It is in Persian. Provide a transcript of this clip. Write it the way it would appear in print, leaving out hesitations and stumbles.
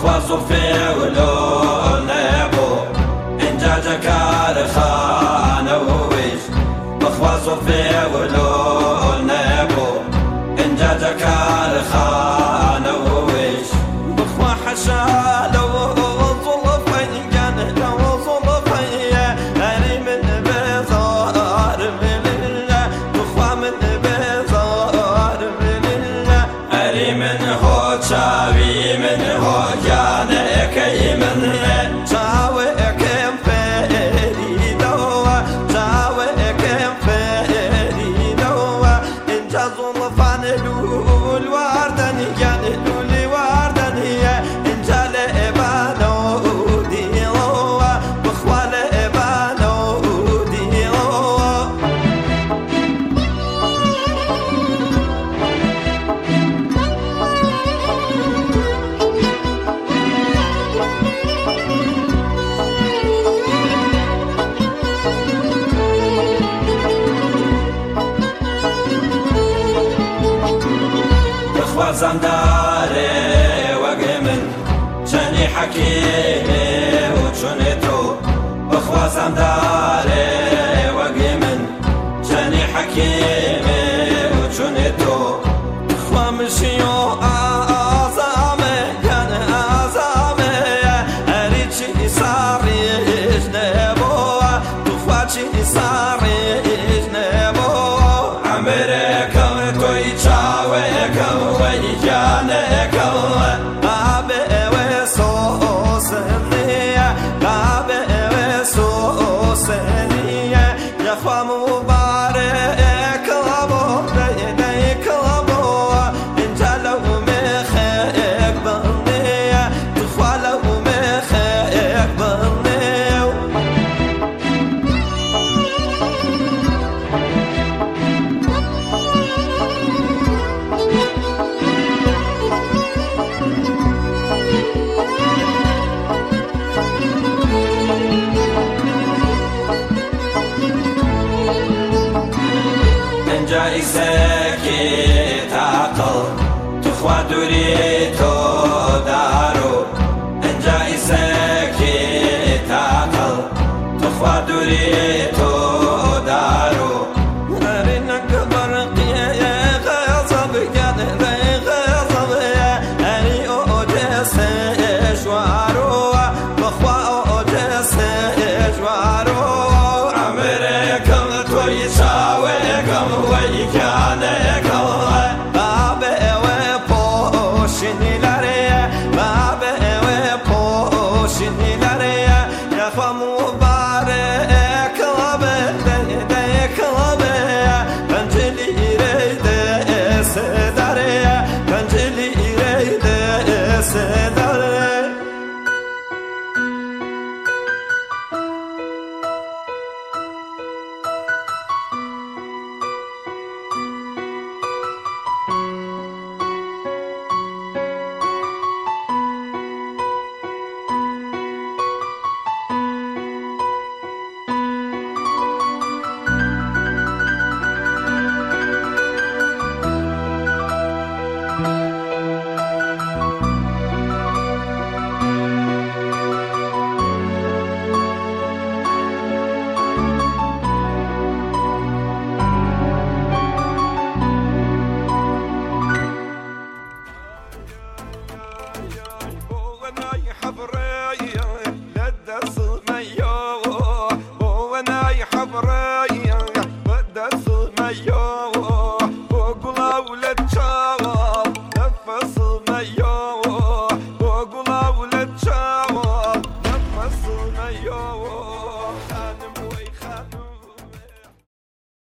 بخوازو فێولۆ نەبوو اینجا جەکارخانەوەیش بخوازو فێولۆ نەبوو اینجا جەکارخانەوەیش بخوا حەشالەوە چاوی من هو جانەکەی من چاوەکەم فێریدەوە چاوەکەم فێریدەوە اینجا زوڵفان لول واردەنیان لولی واردەنیە اینجا لە ئێبانە و دیڵەوە بخوا لە ئێبانە و دیڵەوە زەمدارێ وەگێ من چەنی حەکیمێ و چونێ تۆ بخوا زەمدارێ وەگێ من چەنی حەکیمێ و چونێ تۆ بخوا مشیۆ ئازامێ گەنە ئازامێ هەریچی ساڕیش نەبۆوە بخوا چی ساڕیش نەبۆوە ئەمرێکەم تۆی چاوێکەم جایسەکی تاقل تخوا دووری تۆ دارۆ ئەنجایسەکی تاقل تخوا دووری تۆ دارۆ هەری نەکە بەرقیە غەزەب گەنە غەزەبەیە هەری ئۆجەسە ژوارۆوە بەخوا ئۆجەسە ژوارۆوە ئەمرێکەم تۆی چاوێکەم حبرية بدأ الثمية